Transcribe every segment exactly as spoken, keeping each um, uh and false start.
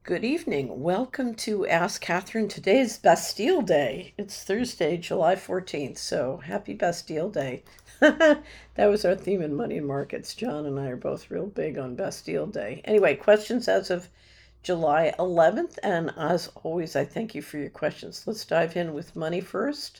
Good evening. Welcome to Ask Catherine. Today's Bastille Day. It's Thursday, July fourteenth, so happy Bastille Day. That was our theme in Money and Markets. John and I are both real big on Bastille Day. Anyway, questions as of July eleventh, and as always, I thank you for your questions. Let's dive in with money first.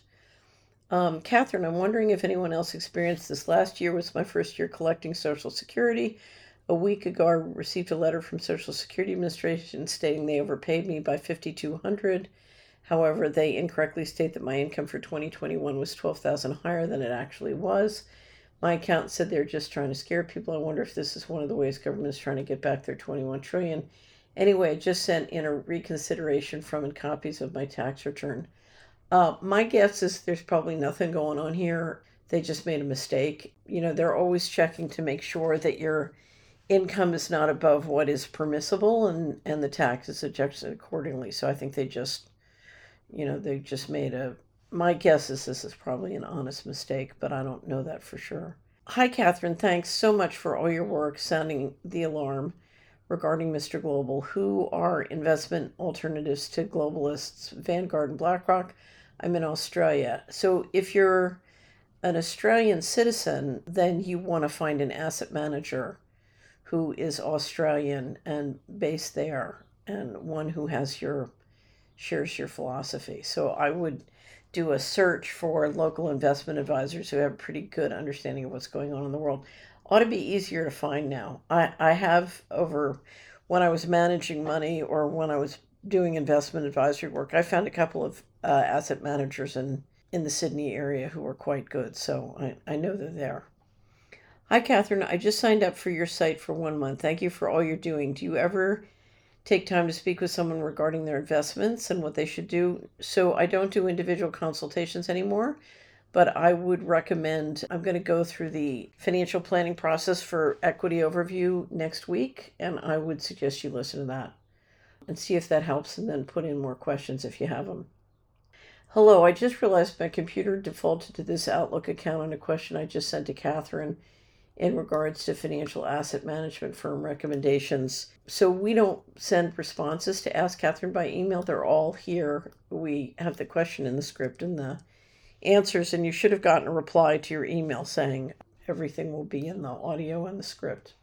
Um, Catherine, I'm wondering if anyone else experienced this. Last year was my first year collecting Social Security. A week ago, I received a letter from Social Security Administration stating they overpaid me by five thousand two hundred dollars. However, they incorrectly state that my income for twenty twenty-one was twelve thousand dollars higher than it actually was. My accountant said they're just trying to scare people. I wonder if this is one of the ways government is trying to get back their twenty-one trillion dollars. Anyway, I just sent in a reconsideration from and copies of my tax return. Uh, my guess is there's probably nothing going on here. They just made a mistake. You know, they're always checking to make sure that your income is not above what is permissible, and, and the tax is adjusted accordingly. So I think they just, you know, they just made a, my guess is this is probably an honest mistake, but I don't know that for sure. Hi, Catherine. Thanks so much for all your work sounding the alarm regarding Mister Global. Who are investment alternatives to globalists, Vanguard and BlackRock? I'm in Australia. So if you're an Australian citizen, then you want to find an asset manager who is Australian and based there, and one who has your shares your philosophy. So I would do a search for local investment advisors who have a pretty good understanding of what's going on in the world. Ought to be easier to find now. I, I have over, when I was managing money or when I was doing investment advisory work, I found a couple of uh, asset managers in, in the Sydney area who were quite good. So I, I know they're there. Hi, Catherine. I just signed up for your site for one month. Thank you for all you're doing. Do you ever take time to speak with someone regarding their investments and what they should do? So I don't do individual consultations anymore, but I would recommend, I'm going to go through the financial planning process for Equity Overview next week, and I would suggest you listen to that and see if that helps, and then put in more questions if you have them. Hello, I just realized my computer defaulted to this Outlook account on a question I just sent to Catherine in regards to financial asset management firm recommendations. So we don't send responses to Ask Catherine by email. They're all here. We have the question in the script and the answers, and you should have gotten a reply to your email saying everything will be in the audio and the script.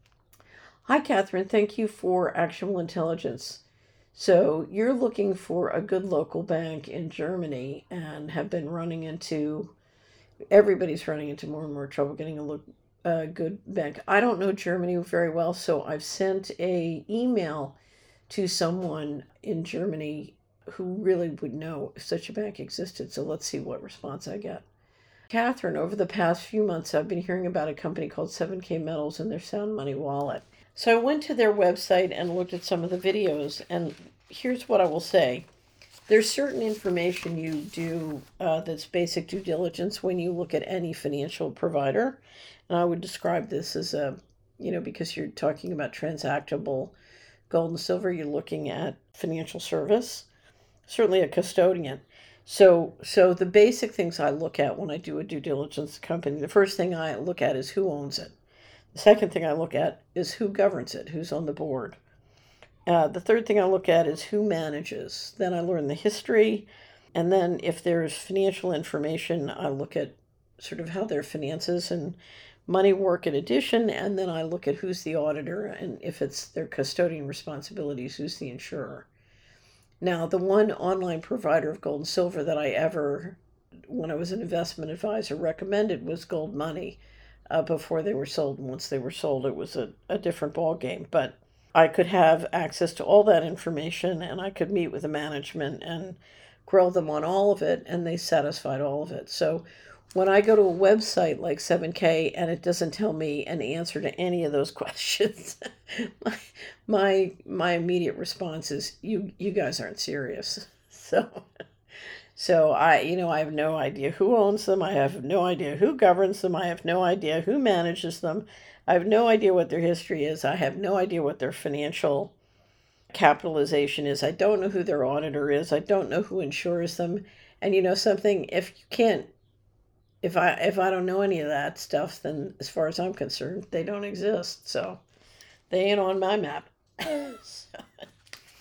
Hi, Catherine. Thank you for Actionable Intelligence. So you're looking for a good local bank in Germany and have been running into, everybody's running into more and more trouble getting a look a good bank. I don't know Germany very well, so I've sent a email to someone in Germany who really would know if such a bank existed. So let's see what response I get. Catherine, over the past few months, I've been hearing about a company called seven K Metals and their Sound Money wallet. So I went to their website and looked at some of the videos, and here's what I will say. There's certain information you do uh, that's basic due diligence when you look at any financial provider. And I would describe this as a, you know, because you're talking about transactable gold and silver, you're looking at financial service, certainly a custodian. So, so the basic things I look at when I do a due diligence company, the first thing I look at is who owns it. The second thing I look at is who governs it, who's on the board. Uh, the third thing I look at is who manages. Then I learn the history. And then if there's financial information, I look at sort of how their finances and money work in addition. And then I look at who's the auditor, and if it's their custodian responsibilities, who's the insurer. Now, the one online provider of gold and silver that I ever, when I was an investment advisor, recommended was Gold Money uh, before they were sold. And once they were sold, it was a, a different ball game. But I could have access to all that information, and I could meet with the management and grill them on all of it, and they satisfied all of it. So when I go to a website like seven K and it doesn't tell me an answer to any of those questions, my, my my immediate response is, you you guys aren't serious. So so I you know I have no idea who owns them. I have no idea who governs them. I have no idea who manages them. I have no idea what their history is. I have no idea what their financial capitalization is. I don't know who their auditor is. I don't know who insures them. And you know something, if you can't if I if I don't know any of that stuff, then as far as I'm concerned, they don't exist. So they ain't on my map. So,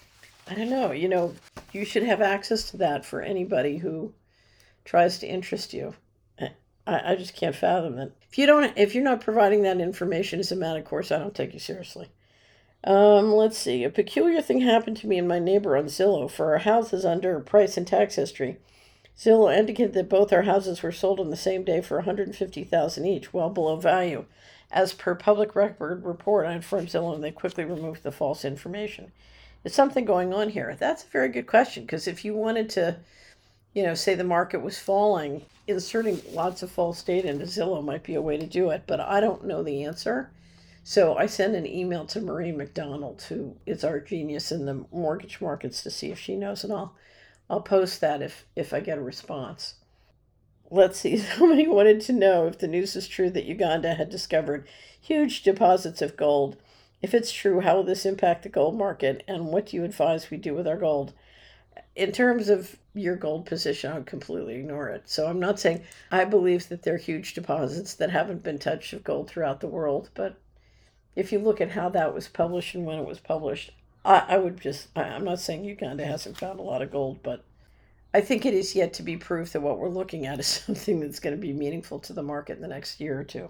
I don't know. You know, you should have access to that for anybody who tries to interest you. I, I just can't fathom that. If you don't, if you're not providing that information as a matter of course, I don't take you seriously. Um, let's see. A peculiar thing happened to me and my neighbor on Zillow. For our houses under price and tax history, Zillow indicated that both our houses were sold on the same day for one hundred fifty thousand dollars each, well below value. As per public record report, I informed Zillow and they quickly removed the false information. Is something going on here? That's a very good question, because if you wanted to, you know, say the market was falling, inserting lots of false data into Zillow might be a way to do it, but I don't know the answer. So I sent an email to Marie McDonald, who is our genius in the mortgage markets, to see if she knows, and I'll I'll post that if if I get a response. Let's see. Somebody wanted to know if the news is true that Uganda had discovered huge deposits of gold. If it's true, how will this impact the gold market, and what do you advise we do with our gold? In terms of your gold position, I would completely ignore it. So I'm not saying I believe that there are huge deposits that haven't been touched of gold throughout the world, but if you look at how that was published and when it was published, I, I would just, I, I'm not saying Uganda hasn't found a lot of gold, but I think it is yet to be proved that what we're looking at is something that's going to be meaningful to the market in the next year or two.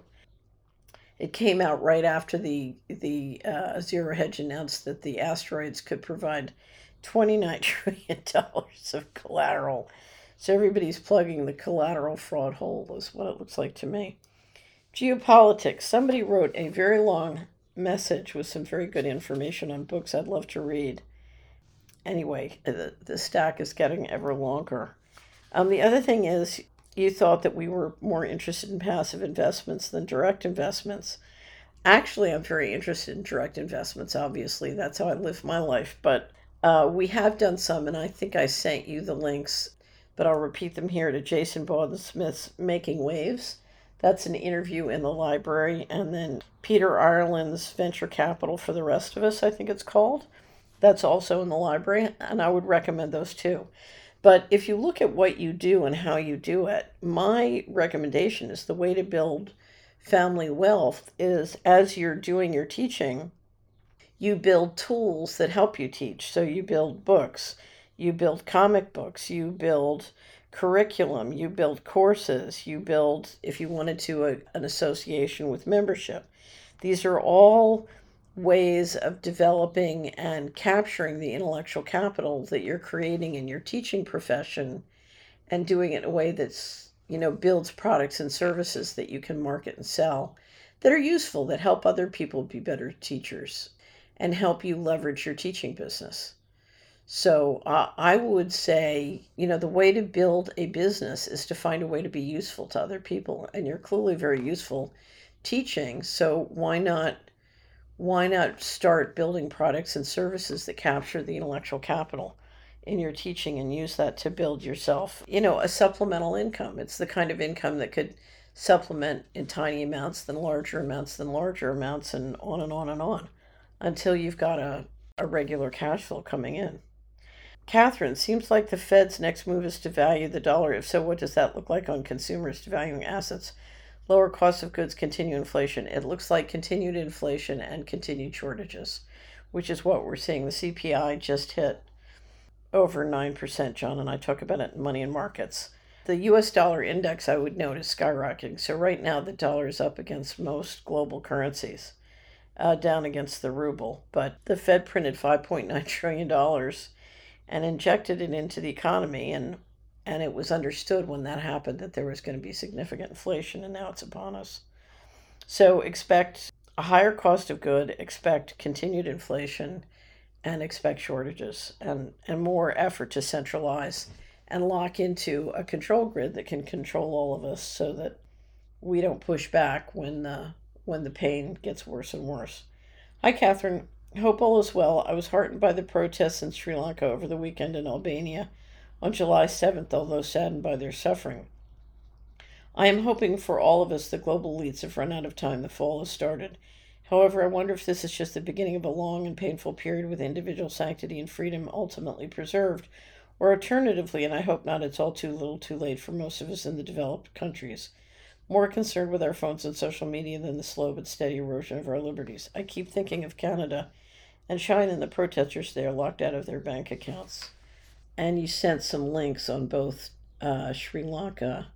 It came out right after the the uh, Zero Hedge announced that the asteroids could provide twenty-nine trillion dollars of collateral. So everybody's plugging the collateral fraud hole, is what it looks like to me. Geopolitics. Somebody wrote a very long message with some very good information on books I'd love to read. Anyway, the, the stack is getting ever longer. Um, the other thing is, you thought that we were more interested in passive investments than direct investments. Actually, I'm very interested in direct investments, obviously. That's how I live my life. But uh, we have done some, and I think I sent you the links, but I'll repeat them here, to Jason Bawden-Smith's Making Waves. That's an interview in the library. And then Peter Ireland's Venture Capital for the Rest of Us, I think it's called. That's also in the library, and I would recommend those too. But if you look at what you do and how you do it, my recommendation is the way to build family wealth is, as you're doing your teaching, you build tools that help you teach. So you build books, you build comic books, you build curriculum, you build courses, you build, if you wanted to, a, an association with membership. These are all ways of developing and capturing the intellectual capital that you're creating in your teaching profession, and doing it in a way that's, you know, builds products and services that you can market and sell, that are useful, that help other people be better teachers and help you leverage your teaching business. So uh, I would say, you know, the way to build a business is to find a way to be useful to other people, and you're clearly very useful teaching. So why not why not start building products and services that capture the intellectual capital in your teaching and use that to build yourself, you know, a supplemental income? It's the kind of income that could supplement in tiny amounts, then larger amounts, then larger amounts, and on and on and on until you've got a, a regular cash flow coming in. Catherine, seems like the Fed's next move is to value the dollar. If so, what does that look like on consumers devaluing assets? Lower cost of goods, continue inflation. It looks like continued inflation and continued shortages, which is what we're seeing. The C P I just hit over nine percent. John and I talk about it in Money and Markets. The U S dollar index, I would note, is skyrocketing. So right now the dollar is up against most global currencies, uh, down against the ruble. But the Fed printed five point nine trillion dollars and injected it into the economy, and and it was understood when that happened that there was going to be significant inflation, and now it's upon us. So expect a higher cost of good, expect continued inflation, and expect shortages, and, and more effort to centralize and lock into a control grid that can control all of us, so that we don't push back when the, when the pain gets worse and worse. Hi, Catherine. Hope all is well. I was heartened by the protests in Sri Lanka over the weekend in Albania on July seventh, although saddened by their suffering. I am hoping for all of us the global elites have run out of time. The fall has started. However, I wonder if this is just the beginning of a long and painful period with individual sanctity and freedom ultimately preserved, or alternatively, and I hope not, it's all too little too late for most of us in the developed countries, more concerned with our phones and social media than the slow but steady erosion of our liberties. I keep thinking of Canada and China and the protesters there locked out of their bank accounts. And you sent some links on both uh, Sri Lanka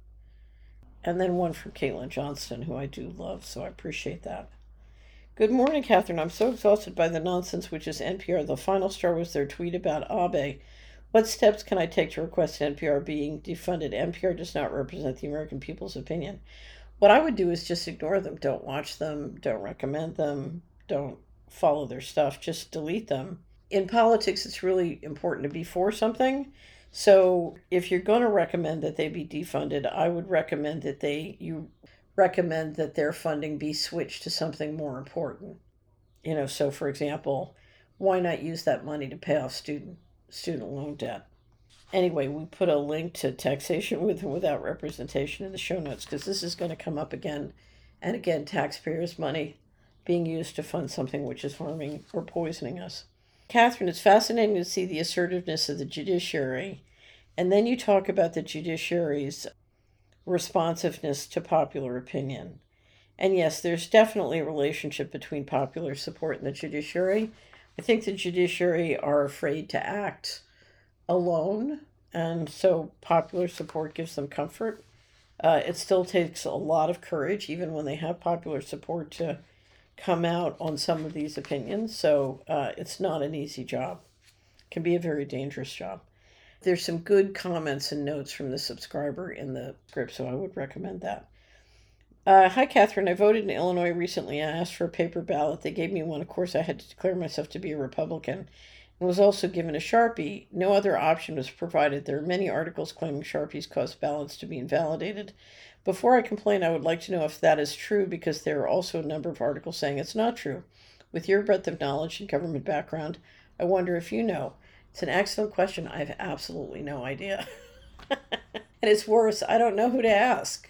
and then one from Caitlin Johnston, who I do love, so I appreciate that. Good morning, Catherine. I'm so exhausted by the nonsense, which is N P R. The final straw was their tweet about Abe. What steps can I take to request N P R being defunded? N P R does not represent the American people's opinion. What I would do is just ignore them. Don't watch them. Don't recommend them. Don't follow their stuff. Just delete them. In politics, it's really important to be for something. So if you're going to recommend that they be defunded, I would recommend that they you recommend that their funding be switched to something more important. You know, so for example, why not use that money to pay off student student loan debt? Anyway, we put a link to taxation with and without representation in the show notes because this is going to come up again and again, taxpayers' money being used to fund something which is harming or poisoning us. Catherine, it's fascinating to see the assertiveness of the judiciary. And then you talk about the judiciary's responsiveness to popular opinion. And yes, there's definitely a relationship between popular support and the judiciary. I think the judiciary are afraid to act alone, and so popular support gives them comfort. Uh, it still takes a lot of courage, even when they have popular support, to come out on some of these opinions. So uh, it's not an easy job. It can be a very dangerous job. There's some good comments and notes from the subscriber in the script, so I would recommend that. Uh, hi, Catherine. I voted in Illinois recently. I asked for a paper ballot. They gave me one. Of course, I had to declare myself to be a Republican and was also given a Sharpie. No other option was provided. There are many articles claiming Sharpies cause ballots to be invalidated. Before I complain, I would like to know if that is true, because there are also a number of articles saying it's not true. With your breadth of knowledge and government background, I wonder if you know. It's an excellent question. I have absolutely no idea. And it's worse, I don't know who to ask.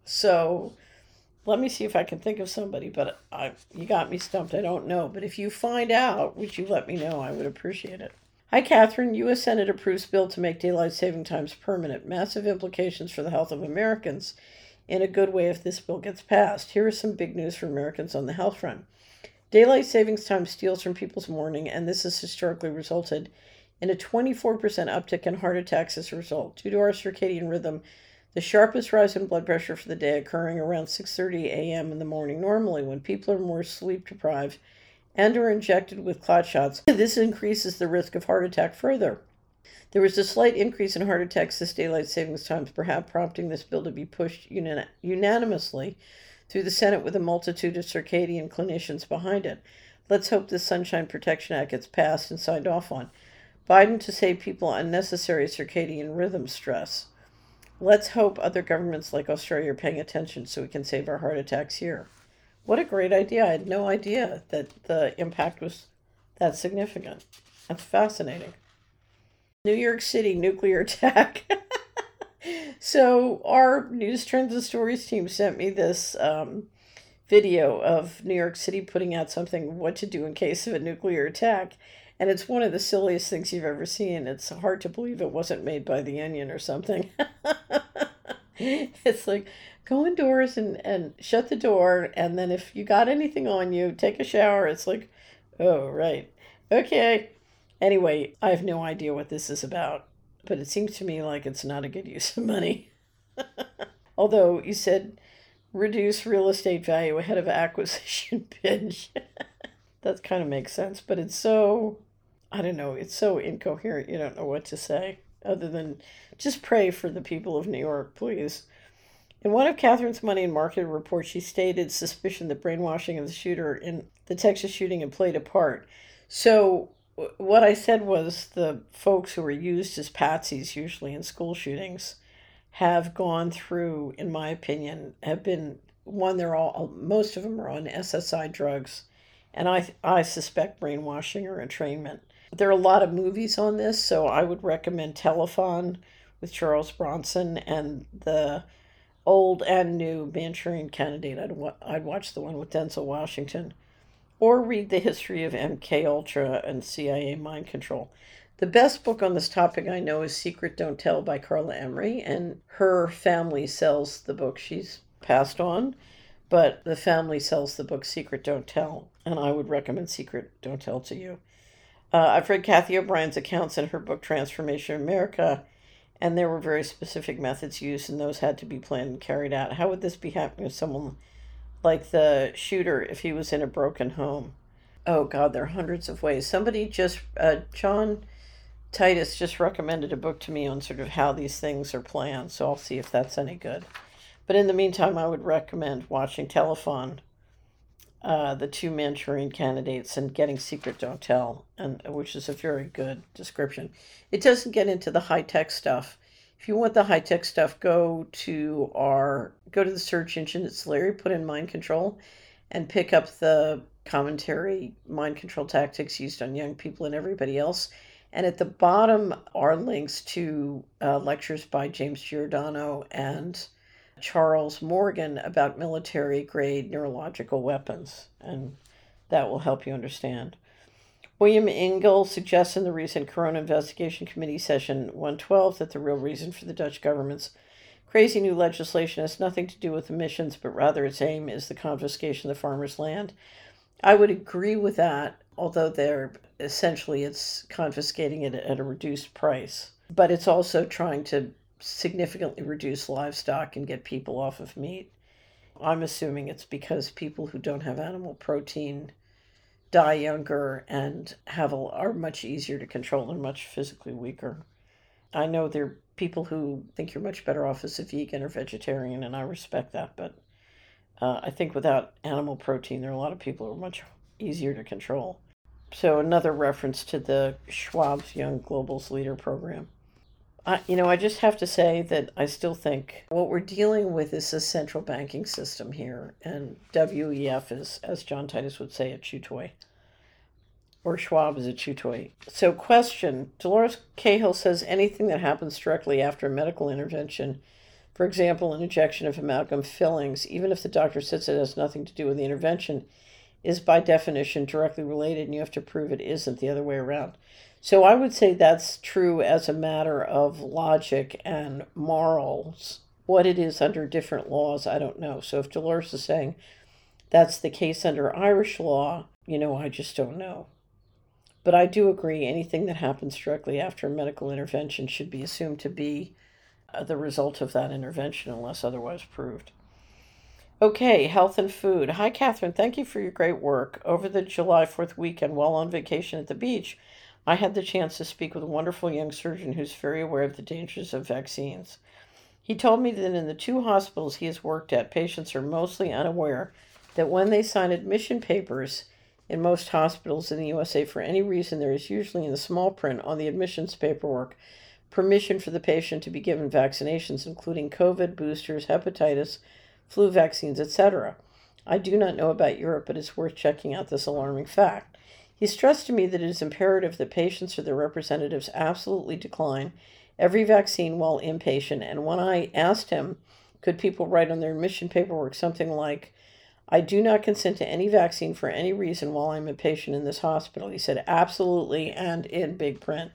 So let me see if I can think of somebody, but I, you got me stumped. I don't know. But if you find out, would you let me know? I would appreciate it. Hi, Catherine. U S Senate approves bill to make daylight saving times permanent. Massive implications for the health of Americans in a good way if this bill gets passed. Here is some big news for Americans on the health front. Daylight savings time steals from people's morning, and this has historically resulted in a twenty-four percent uptick in heart attacks as a result. Due to our circadian rhythm, the sharpest rise in blood pressure for the day occurring around six thirty a.m. in the morning. Normally, when people are more sleep deprived and are injected with clot shots, this increases the risk of heart attack further. There was a slight increase in heart attacks this daylight savings times, perhaps prompting this bill to be pushed unan- unanimously through the Senate with a multitude of circadian clinicians behind it. Let's hope the Sunshine Protection Act gets passed and signed off on. Biden to save people unnecessary circadian rhythm stress. Let's hope other governments like Australia are paying attention so we can save our heart attacks here. What a great idea. I had no idea that the impact was that significant. That's fascinating. New York City nuclear attack. So our News Trends and Stories team sent me this um, video of New York City putting out something, what to do in case of a nuclear attack. And it's one of the silliest things you've ever seen. It's hard to believe it wasn't made by The Onion or something. It's like, go indoors and, and shut the door. And then if you got anything on you, take a shower. It's like, oh, right. Okay. Anyway, I have no idea what this is about. But it seems to me like it's not a good use of money. Although you said reduce real estate value ahead of acquisition binge. That kind of makes sense. But it's so... I don't know, it's so incoherent, you don't know what to say, other than just pray for the people of New York, please. In one of Catherine's Money and Market reports, she stated suspicion that brainwashing of the shooter in the Texas shooting had played a part. So what I said was the folks who are used as patsies, usually in school shootings, have gone through, in my opinion, have been, one, they're all, most of them are on S S I drugs, and I, I suspect brainwashing or entrainment. There are a lot of movies on this, so I would recommend Telephone with Charles Bronson and the old and new Manchurian Candidate. I'd, wa- I'd watch the one with Denzel Washington. Or read the history of M K Ultra and C I A mind control. The best book on this topic I know is Secret Don't Tell by Carla Emery, and her family sells the book. She's passed on, but the family sells the book Secret Don't Tell, and I would recommend Secret Don't Tell to you. Uh, I've read Kathy O'Brien's accounts in her book Transformation America, and there were very specific methods used, and those had to be planned and carried out. How would this be happening with someone like the shooter if he was in a broken home? Oh, God, there are hundreds of ways. Somebody just, uh, John Titus just recommended a book to me on sort of how these things are planned, so I'll see if that's any good. But in the meantime, I would recommend watching Telefon, uh, the two Manchurian candidates, and Getting Secret Don't Tell, and which is a very good description. It doesn't get into the high tech stuff. If you want the high tech stuff, go to our go to the search engine. It's Larry. Put in mind control, and pick up the commentary, mind control tactics used on young people and everybody else. And at the bottom are links to uh, lectures by James Giordano and Charles Morgan about military grade neurological weapons, and that will help you understand. William Engel suggests in the recent Corona Investigation Committee session one twelve that the real reason for the Dutch government's crazy new legislation has nothing to do with emissions, but rather its aim is the confiscation of the farmers' land. I would agree with that, although they're essentially it's confiscating it at a reduced price. But it's also trying to significantly reduce livestock and get people off of meat. I'm assuming it's because people who don't have animal protein die younger and have a, are much easier to control and much physically weaker. I know there are people who think you're much better off as a vegan or vegetarian, and I respect that, but uh, I think without animal protein, there are a lot of people who are much easier to control. So another reference to the Schwab's Young Globals Leader program. I, you know, I just have to say that I still think what we're dealing with is a central banking system here, and W E F is, as John Titus would say, a chew toy, or Schwab is a chew toy. So, question: Dolores Cahill says anything that happens directly after a medical intervention, for example, an injection of amalgam fillings, even if the doctor says it has nothing to do with the intervention, is by definition directly related, and you have to prove it isn't the other way around. So I would say that's true as a matter of logic and morals. What it is under different laws, I don't know. So if Dolores is saying that's the case under Irish law, you know, I just don't know. But I do agree anything that happens directly after a medical intervention should be assumed to be uh, the result of that intervention unless otherwise proved. Okay, health and food. Hi, Catherine. Thank you for your great work. Over the July fourth weekend, while on vacation at the beach, I had the chance to speak with a wonderful young surgeon who's very aware of the dangers of vaccines. He told me that in the two hospitals he has worked at, patients are mostly unaware that when they sign admission papers in most hospitals in the U S A for any reason, there is usually in the small print on the admissions paperwork permission for the patient to be given vaccinations, including COVID, boosters, hepatitis, flu vaccines, et cetera. I do not know about Europe, but it's worth checking out this alarming fact. He stressed to me that it is imperative that patients or their representatives absolutely decline every vaccine while inpatient. And when I asked him, could people write on their admission paperwork something like, I do not consent to any vaccine for any reason while I'm a patient in this hospital, he said, absolutely, and in big print.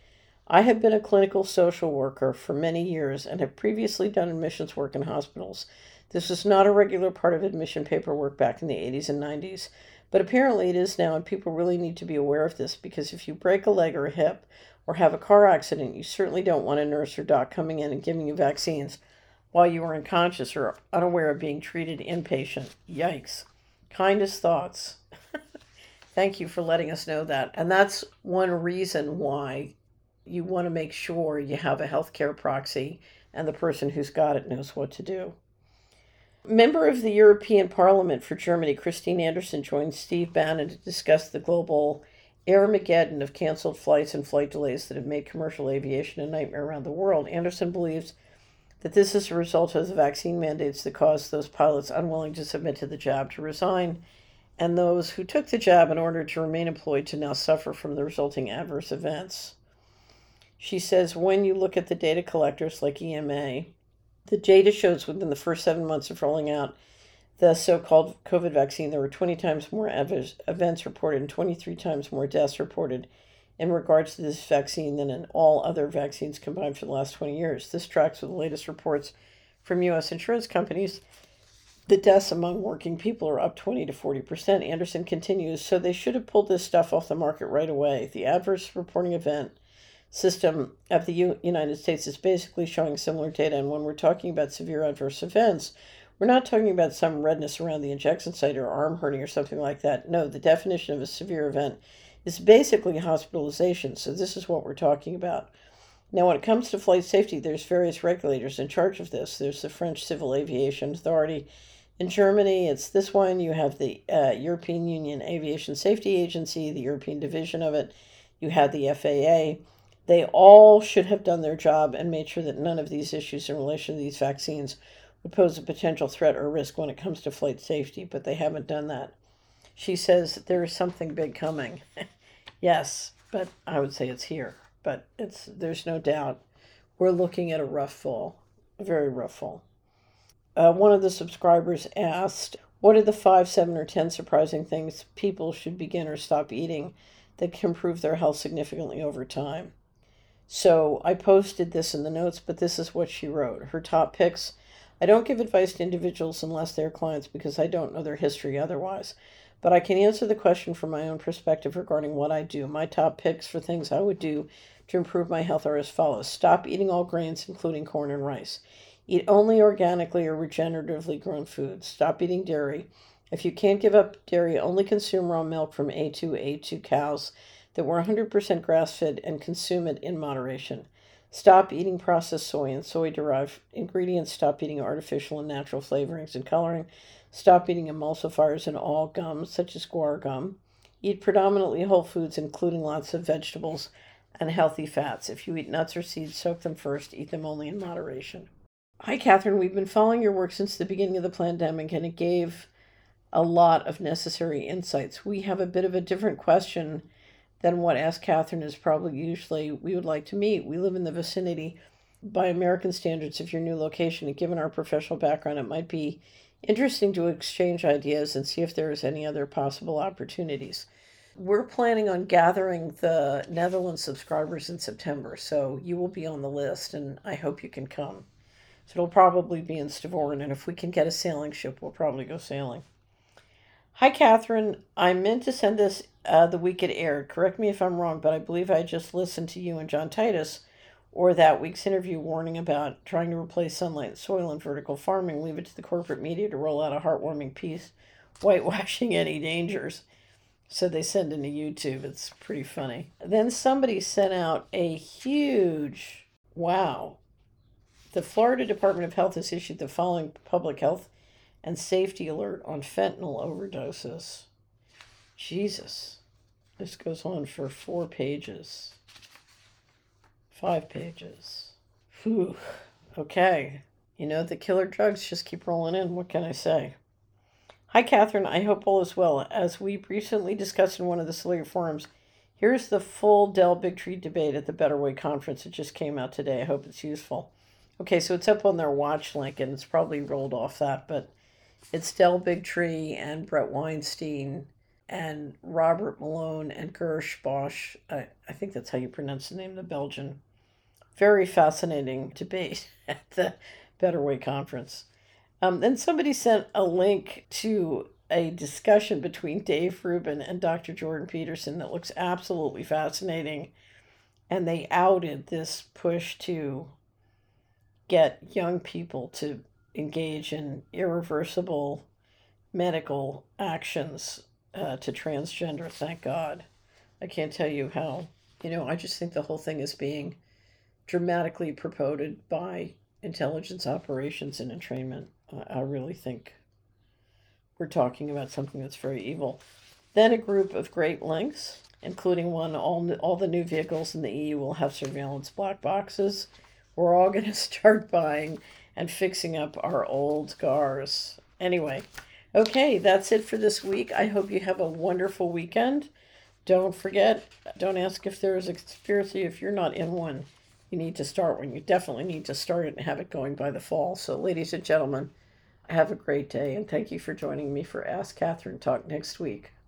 I have been a clinical social worker for many years and have previously done admissions work in hospitals. This was not a regular part of admission paperwork back in the eighties and nineties. But apparently it is now, and people really need to be aware of this, because if you break a leg or a hip or have a car accident, you certainly don't want a nurse or doc coming in and giving you vaccines while you are unconscious or unaware of being treated inpatient. Yikes. Kindest thoughts. Thank you for letting us know that. And that's one reason why you want to make sure you have a healthcare proxy and the person who's got it knows what to do. Member of the European Parliament for Germany, Christine Anderson, joined Steve Bannon to discuss the global Armageddon of canceled flights and flight delays that have made commercial aviation a nightmare around the world. Anderson believes that this is a result of the vaccine mandates that caused those pilots unwilling to submit to the jab to resign, and those who took the jab in order to remain employed to now suffer from the resulting adverse events. She says when you look at the data collectors like E M A, the data shows within the first seven months of rolling out the so-called COVID vaccine, there were twenty times more events reported and twenty-three times more deaths reported in regards to this vaccine than in all other vaccines combined for the last twenty years. This tracks with the latest reports from U S insurance companies The deaths among working people are up twenty to forty percent. Anderson continues, so they should have pulled this stuff off the market right away. The adverse reporting event system of the U- United States is basically showing similar data. And when we're talking about severe adverse events, we're not talking about some redness around the injection site or arm hurting or something like that. No, the definition of a severe event is basically hospitalization. So this is what we're talking about. Now, when it comes to flight safety, there's various regulators in charge of this. There's the French Civil Aviation Authority. In Germany, it's this one. You have the uh, European Union Aviation Safety Agency, the European division of it. You have the F A A. They all should have done their job and made sure that none of these issues in relation to these vaccines would pose a potential threat or risk when it comes to flight safety, but they haven't done that. She says there is something big coming. Yes, but I would say it's here. But it's there's no doubt we're looking at a rough fall, a very rough fall. Uh, one of the subscribers asked, "What are the five, seven, or ten surprising things people should begin or stop eating that can improve their health significantly over time?" So I posted this in the notes, but this is what she wrote. Her top picks. I don't give advice to individuals unless they're clients because I don't know their history otherwise. But I can answer the question from my own perspective regarding what I do. My top picks for things I would do to improve my health are as follows. Stop eating all grains, including corn and rice. Eat only organically or regeneratively grown foods. Stop eating dairy. If you can't give up dairy, only consume raw milk from A two A two cows that were one hundred percent grass fed and consume it in moderation. Stop eating processed soy and soy derived ingredients. Stop eating artificial and natural flavorings and coloring. Stop eating emulsifiers and all gums, such as guar gum. Eat predominantly whole foods, including lots of vegetables and healthy fats. If you eat nuts or seeds, soak them first. Eat them only in moderation. Hi, Catherine. We've been following your work since the beginning of the pandemic, and it gave a lot of necessary insights. We have a bit of a different question than what Ask Catherine is probably usually we would like to meet. We live in the vicinity by American standards of your new location, and given our professional background, it might be interesting to exchange ideas and see if there is any other possible opportunities. We're planning on gathering the Netherlands subscribers in September, so you will be on the list, and I hope you can come. So it'll probably be in Stavoren, and if we can get a sailing ship, we'll probably go sailing. Hi, Catherine. I meant to send this uh, the week it aired. Correct me if I'm wrong, but I believe I just listened to you and John Titus or that week's interview warning about trying to replace sunlight and soil in vertical farming. Leave it to the corporate media to roll out a heartwarming piece whitewashing any dangers. So they send into YouTube. It's pretty funny. Then somebody sent out a huge wow. The Florida Department of Health has issued the following public health and safety alert on fentanyl overdoses. Jesus. This goes on for four pages. Five pages. Whew. Okay. You know, the killer drugs just keep rolling in. What can I say? Hi, Catherine. I hope all is well. As we recently discussed in one of the Celiac forums, here's the full Dell Big Tree debate at the Better Way conference. It just came out today. I hope it's useful. Okay, so it's up on their watch link, and it's probably rolled off that, but it's Del Bigtree and Brett Weinstein and Robert Malone and Gersh Bosch. I, I think that's how you pronounce the name, the Belgian. Very fascinating debate at the Better Way conference. Um, then somebody sent a link to a discussion between Dave Rubin and Doctor Jordan Peterson that looks absolutely fascinating. And they outed this push to get young people to engage in irreversible medical actions uh, to transgender. Thank God. I can't tell you how, you know, I just think the whole thing is being dramatically promoted by intelligence operations and entrainment. Uh, I really think we're talking about something that's very evil. Then a group of great lengths, including one, all, all the new vehicles in the E U will have surveillance black boxes. We're all going to start buying and fixing up our old cars. Anyway, okay, that's it for this week. I hope you have a wonderful weekend. Don't forget, don't ask if there is a conspiracy if you're not in one. You need to start one. You definitely need to start it and have it going by the fall. So, ladies and gentlemen, have a great day, and thank you for joining me for Ask Catherine Talk next week.